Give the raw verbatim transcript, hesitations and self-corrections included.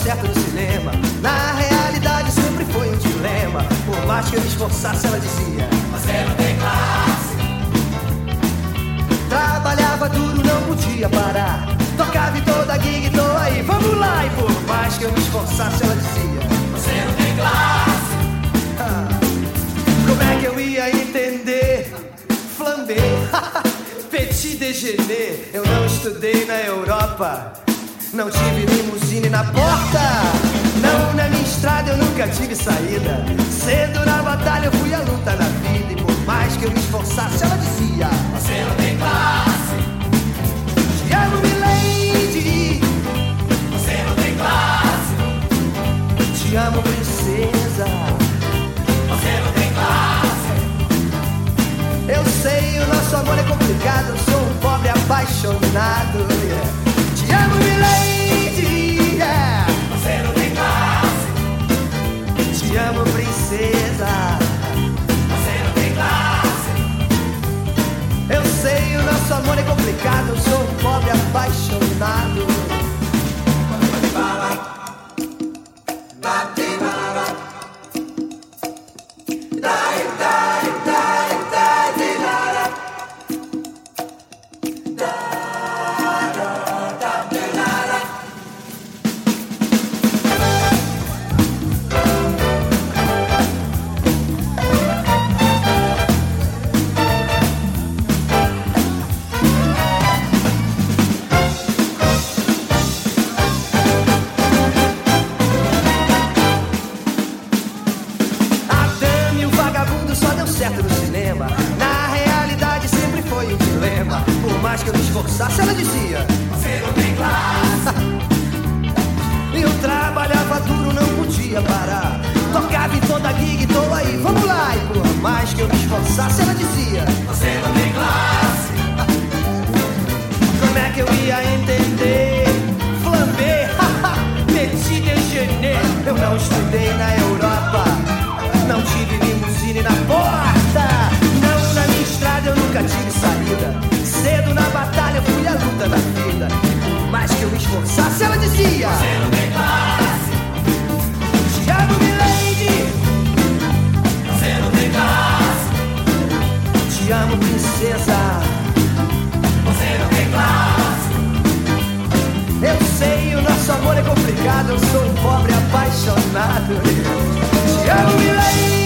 certo no cinema. Na realidade sempre foi um dilema. Por mais que eu me esforçasse, ela dizia: você não tem classe. Trabalhava duro, não podia parar. Tocava em toda gig, tô aí, vamos lá. E por mais que eu me esforçasse, ela dizia: você não tem classe. ah, como é que eu ia entender? Flambé, petit déjeuner. Eu não estudei na Europa, não tive limusine na porta. Não, na minha estrada eu nunca tive saída. Cedo na batalha eu fui à luta na vida. E por mais que eu me esforçasse, ela dizia: você não tem classe. Te amo, milady. Você não tem classe. Te amo, princesa. Você não tem classe. Eu sei, o nosso amor é complicado. Eu sou um pobre apaixonado, yeah. Te amo, milady, yeah. Você não tem classe. Te amo, princesa. Você não tem classe. Eu sei, o nosso amor é complicado. Eu sou um pobre apaixonado. Certo no cinema. Na realidade sempre foi um dilema. Por mais que eu me esforçasse, ela dizia: você não tem classe. Eu trabalhava duro, não podia parar. Tocava em toda gig, tô aí, vamos lá. E por mais que eu me esforçasse, ela dizia: você não tem classe. como é que eu ia entender? Flambé, petit déjeuner. Eu não estudei na Europa, não tive limusine na porta. Não, na minha estrada eu nunca tive saída. Cedo na batalha eu fui à luta da vida. Por mais que eu me esforçasse, ela dizia: você não tem classe. Te amo, milady. Você não tem classe. Te amo, princesa. Você não tem classe. Eu sei, o nosso amor é complicado. Eu sou um pobre apaixonado. Te amo, milady.